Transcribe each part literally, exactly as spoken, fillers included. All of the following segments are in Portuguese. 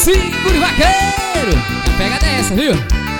Segure vaqueiro, pega dessa, viu?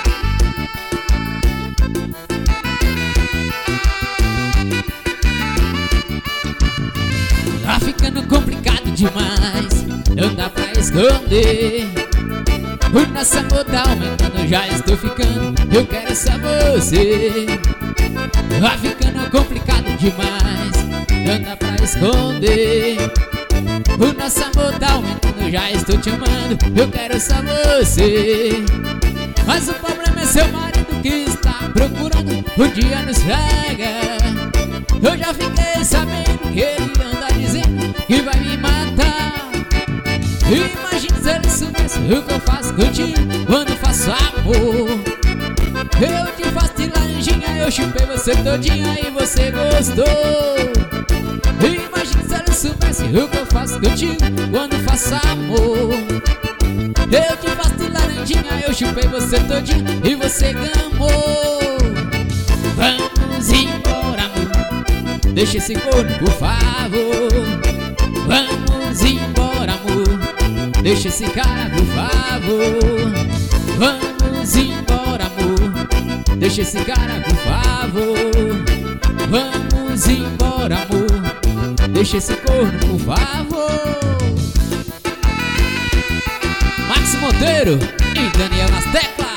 Tá ficando complicado demais, não dá pra esconder. O nosso amor tá aumentando, já estou ficando, eu quero só você. Tá ficando complicado demais, não dá pra esconder. O nosso amor tá aumentando, já estou te amando, eu quero só você. Mas o problema é seu marido que está procurando, o dia nos pega. Eu já fiquei sabendo que ele anda dizendo que vai me matar. Imagina se ele soubesse o que eu faço contigo quando faço amor. Eu te faço de laranjinha, eu chupei você todinha e você gostou. Imagina se ele soubesse o que eu faço contigo quando faço amor. Eu te faço de laranjinha, eu chupei você todinha e você gamou. Vamos embora, amor, deixa esse corno, por favor. Vamos embora, amor, deixa esse cara, por favor. Vamos embora, amor, deixa esse cara, por favor. Vamos embora, amor, deixa esse corno, por favor. Max Monteiro e Daniel nas teclas.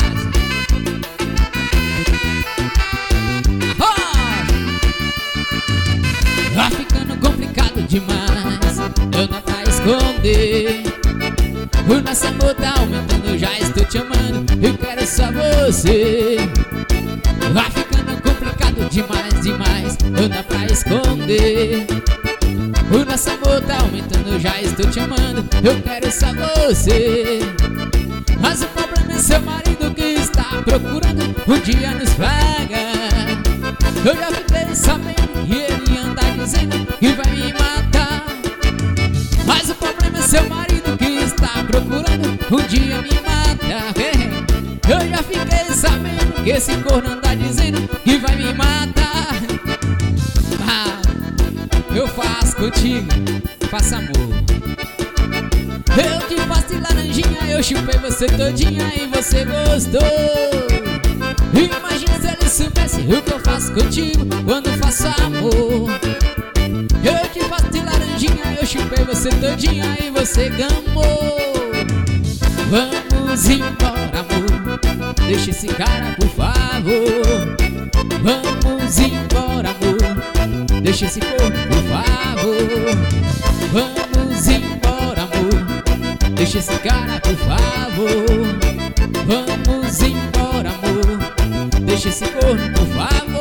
Tá ficando complicado demais, eu não pra esconder. O nosso amor tá aumentando, eu já estou te amando, eu quero só você. Tá ficando complicado demais, demais, eu não pra esconder. O nosso amor tá aumentando, eu já estou te amando, eu quero só você. Mas o problema é seu marido que está procurando, um dia nos pega. Eu já fiquei sabendo que ele anda dizendo que vai me matar. Mas o problema é seu marido que está procurando, um dia me mata. Eu já fiquei sabendo que esse corno anda dizendo que vai me matar. Ah, eu faço contigo, faço amor. Eu te faço de laranjinha, eu chupei você todinha e você gostou. Imagina se ele soubesse o que eu faço contigo quando faço amor. Eu te faço de laranjinha, eu chupei você todinha e você gamou. Vamos embora, amor, deixa esse cara, por favor. Vamos embora, amor, deixa esse corpo, por favor. Vamos embora, amor, deixa esse cara, por favor. Vamos embora, amor, deixa esse corpo, por favor.